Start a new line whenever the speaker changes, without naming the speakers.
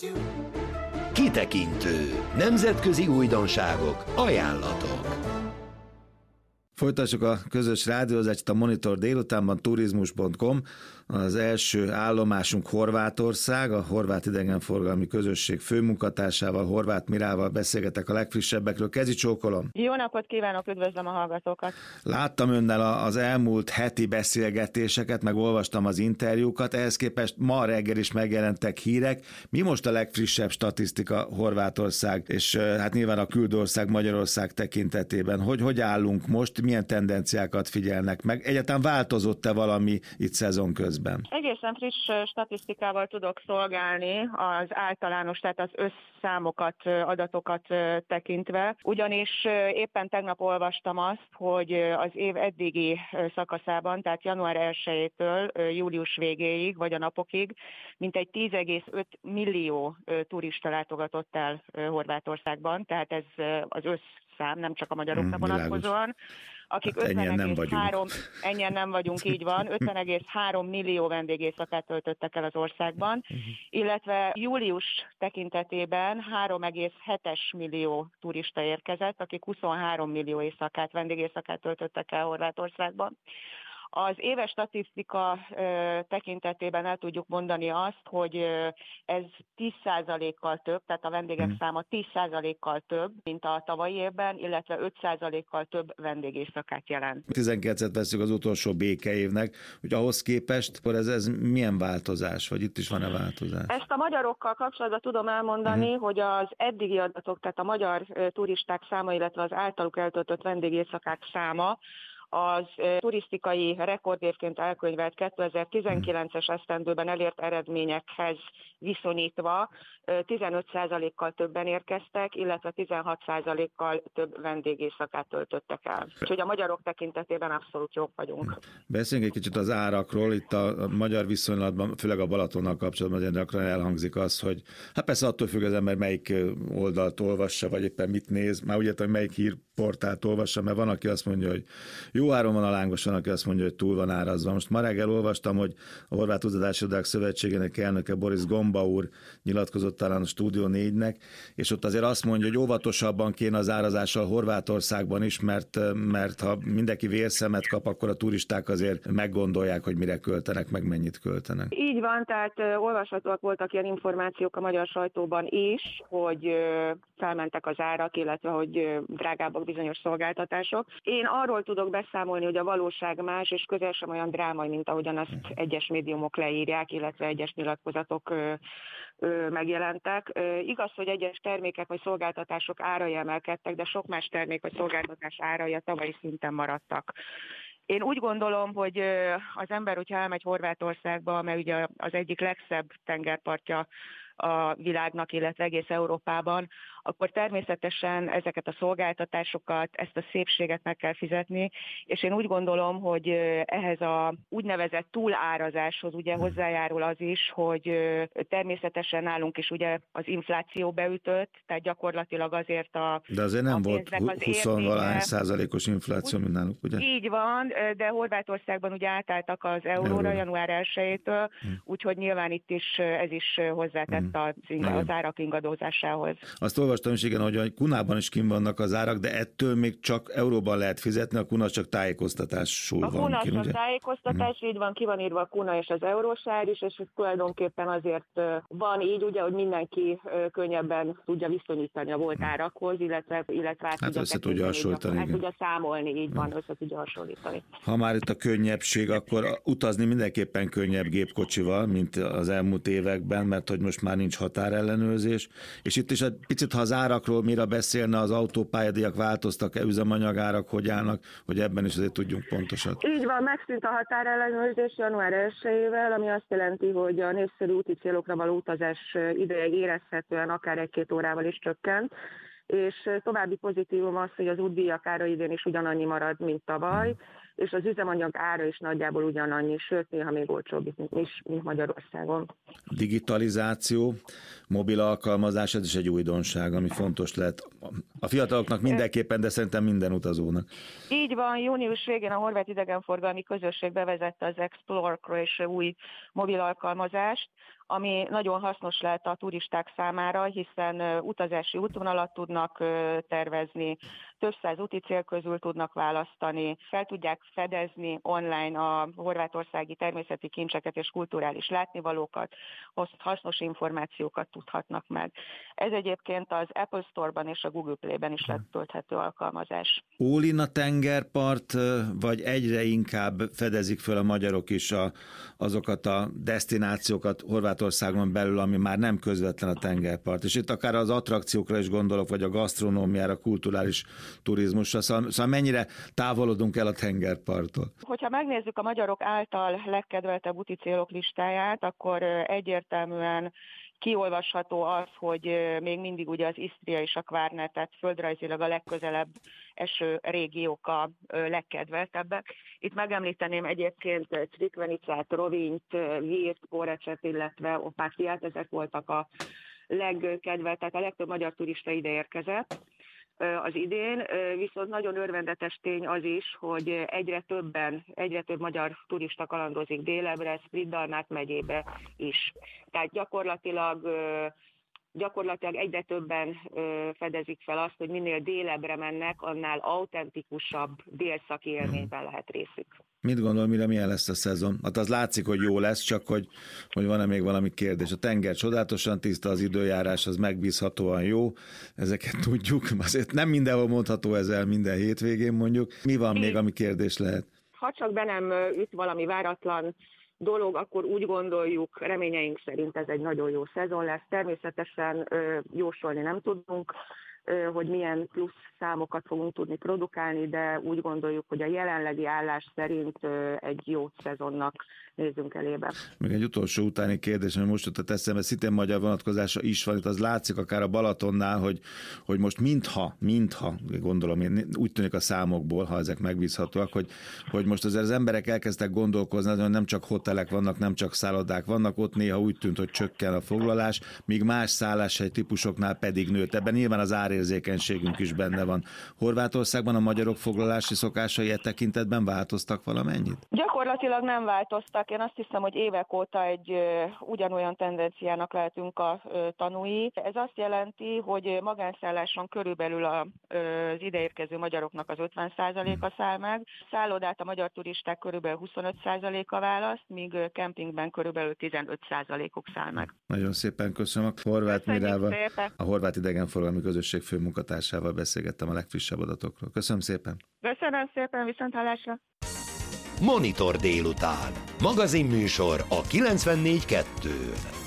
Kitekintő. Nemzetközi újdonságok, ajánlatok.
Folytassuk a közös rádiózást a Monitor délutánban, turizmus.com. Az első állomásunk Horvátország, a Horvát Idegenforgalmi Közösség főmunkatársával, Horváth Mirával beszélgetek a legfrissebbekről. Kezi csókolom!
Jó napot kívánok, üdvözlöm a hallgatókat!
Láttam önnel az elmúlt heti beszélgetéseket, meg olvastam az interjúkat, ehhez képest ma reggel is megjelentek hírek. Mi most a legfrissebb statisztika Horvátország, és hát nyilván a küldőország Magyarország tekintetében? Hogy állunk most, milyen tendenciákat figyelnek meg? Egyáltalán változott-e valami itt szezon közben?
Egészen friss statisztikával tudok szolgálni az általános, tehát az összszámokat, adatokat tekintve, ugyanis éppen tegnap olvastam azt, hogy az év eddigi szakaszában, tehát január 1-től július végéig, vagy a napokig, mintegy 10,5 millió turista látogatott el Horvátországban, tehát ez az összszám, nem csak a magyarokra vonatkozóan, akik 50,3, ennyien nem vagyunk, így van, 50,3 millió vendégészakát töltöttek el az országban, illetve július tekintetében 3,7 millió turista érkezett, akik 23 millió vendégészakát töltöttek el Horvátországban. Az éves statisztika tekintetében el tudjuk mondani azt, hogy ez 10%-kal több, tehát a vendégek száma 10%-kal több, mint a tavalyi évben, illetve 5%-kal több vendégészakát jelent.
19-et veszük az utolsó békeévnek, hogy ahhoz képest, akkor ez milyen változás, vagy itt is van-e változás?
Ezt a magyarokkal kapcsolatban tudom elmondani, hogy az eddigi adatok, tehát a magyar turisták száma, illetve az általuk eltöltött vendégészakák száma, az turisztikai rekordévként elkönyvelt 2019-es esztendőben elért eredményekhez viszonyítva 15%-kal többen érkeztek, illetve 16%-kal több vendégészakát töltöttek el. Úgyhogy a magyarok tekintetében abszolút jók vagyunk.
Beszéljünk egy kicsit az árakról. Itt a magyar viszonylatban, főleg a Balatonnal kapcsolatban nagyon gyakran elhangzik az, hogy hát persze attól függ az ember, melyik oldalt olvassa, vagy éppen mit néz, már úgy értem, hogy melyik hírportált olvassa, mert van, aki azt mondja, hogy jó áron van a lángos, van, aki azt mondja, hogy túl van árazva. Most ma reggel olvastam, hogy a Horvát Utazási Irodák Szövetségének elnöke Boris Gomba úr nyilatkozott talán a Stúdió 4-nek, és ott azért azt mondja, hogy óvatosabban kéne az árazással Horvátországban is, mert ha mindenki vérszemet kap, akkor a turisták azért meggondolják, hogy mire költenek, meg mennyit költenek.
Így van, tehát olvashatóak voltak ilyen információk a magyar sajtóban is, hogy felmentek az árak, illetve hogy drágábbak bizonyos szolgáltatások. Én arról tudok beszámolni, hogy a valóság más, és közel sem olyan drámai, mint ahogyan azt egyes médiumok leírják, illetve egyes nyilatkozatok megjelentek. Igaz, hogy egyes termékek vagy szolgáltatások árai emelkedtek, de sok más termék vagy szolgáltatás árai a tavalyi szinten maradtak. Én úgy gondolom, hogy az ember, hogyha elmegy Horvátországba, mert ugye az egyik legszebb tengerpartja a világnak, illetve egész Európában, akkor természetesen ezeket a szolgáltatásokat, ezt a szépséget meg kell fizetni, és én úgy gondolom, hogy ehhez a úgynevezett túlárazáshoz ugye hozzájárul az is, hogy természetesen nálunk is ugye az infláció beütött, tehát gyakorlatilag azért
De azért nem volt 20% infláció, mint nálunk, ugye?
Így van, de Horvátországban ugye átálltak az euróra január 1-től, úgyhogy nyilván itt is ez is hozzátett az árak ingadózásához.
Azt olvastam is, igen, hogy Kunában is kint vannak az árak, de ettől még csak euróban lehet fizetni, a Kuna csak tájékoztatásul van.
A Kuna csak tájékoztatás, így van, ki van írva a Kuna és az eurósár is, és ez tulajdonképpen azért van így, ugye, hogy mindenki könnyebben tudja viszonyítani a volt árakhoz, illetve
hát össze tudja hasonlítani.
Hát tudja számolni, így van, össze tudja hasonlítani.
Ha már itt a könnyebbség, akkor utazni mindenképpen könnyebb gépkocsival, mint az elmúlt években, mert hogy most már nincs határellenőrzés, és itt is egy picit, ha az árakról mire beszélne, az autópályadíjak változtak-e, üzemanyagárak hogy állnak, hogy ebben is azért tudjunk pontosat.
Így van, megszűnt a határellenőrzés január 1-ével, ami azt jelenti, hogy a népszerű úti célokra való utazás ideje érezhetően akár 1-2 órával is csökkent, és további pozitívum az, hogy az útdíjak ára idén is ugyanannyi marad, mint tavaly, és az üzemanyag ára is nagyjából ugyanannyi, sőt néha még olcsóbb is, mint Magyarországon.
Digitalizáció, mobil alkalmazás, ez is egy újdonság, ami fontos lehet a fiataloknak mindenképpen, de szerintem minden utazónak.
Így van, június végén a Horvát Idegenforgalmi Közösség bevezette az Explore Croatia új mobil alkalmazást, ami nagyon hasznos lehet a turisták számára, hiszen utazási útvonalat tudnak tervezni, több száz úti cél közül tudnak választani, fel tudják fedezni online a horvátországi természeti kincseket és kulturális látnivalókat, hasznos információkat tudhatnak meg. Ez egyébként az Apple Store-ban és a Google Play-ben is letölthető alkalmazás.
All-in a tengerpart, vagy egyre inkább fedezik föl a magyarok is azokat a desztinációkat Horvátországon belül, ami már nem közvetlen a tengerpart. És itt akár az attrakciókra is gondolok, vagy a gasztronómiára, kulturális turizmusra, szóval mennyire távolodunk el a tengerparttól?
Hogyha megnézzük a magyarok által legkedveltebb úti célok listáját, akkor egyértelműen kiolvasható az, hogy még mindig ugye az Isztria és a Kvárner, tehát földrajzilag a legközelebb eső régiók a legkedveltebbek. Itt megemlíteném egyébként Crikvenicát, Rovinjt, Vírt, Porecset, illetve Opátiát, ezek voltak a legkedveltek, a legtöbb magyar turista ide érkezett az idén, viszont nagyon örvendetes tény az is, hogy egyre több magyar turista kalandozik délebbre, Split-Dalmát megyébe is. Tehát gyakorlatilag egyre többen fedezik fel azt, hogy minél délebbre mennek, annál autentikusabb délszaki élményben lehet részük.
Mit gondol, milyen lesz a szezon? Hát az látszik, hogy jó lesz, csak hogy van-e még valami kérdés. A tenger csodálatosan tiszta, az időjárás az megbízhatóan jó, ezeket tudjuk. Azért nem mindenhol mondható ez el minden hétvégén mondjuk. Mi van még, ami kérdés lehet?
Ha csak be nem üt valami váratlan dolog, akkor úgy gondoljuk, reményeink szerint ez egy nagyon jó szezon lesz. Természetesen jósolni nem tudunk, hogy milyen plusz számokat fogunk tudni produkálni, de úgy gondoljuk, hogy a jelenlegi állás szerint egy jó szezonnak nézzünk elébe.
Még egy utolsó utáni kérdés, ami most jutott eszembe, szintén magyar vonatkozása is van, itt az látszik akár a Balatonnál, hogy most mintha, gondolom én, úgy tűnik a számokból, ha ezek megbízhatóak, hogy most azért az emberek elkezdtek gondolkozni, hogy nem csak hotelek vannak, nem csak szállodák vannak, ott néha úgy tűnt, hogy csökken a foglalás, míg más szálláshely típusoknál pedig nőtt. Ebben nyilván az árérzékenységünk is benne van. Horvátországban a magyarok foglalási szokásai e tekintetben változtak valamennyit?
Gyakorlatilag nem változtak. Én azt hiszem, hogy évek óta egy ugyanolyan tendenciának lehetünk a tanúi. Ez azt jelenti, hogy magánszálláson körülbelül az ideérkező magyaroknak az 50%-a száll meg. Szállodát a magyar turisták körülbelül 25%-a választ, míg kempingben körülbelül 15%-uk száll meg.
Nagyon szépen köszönöm. Horváth Mirával, a Horvát Idegenforgalmi Közösség főmunkatársával beszélgettem a legfrissebb adatokról. Köszönöm szépen.
Köszönöm szépen, viszonthallásra.
Monitor délután. Magazinműsor a 94.2-n.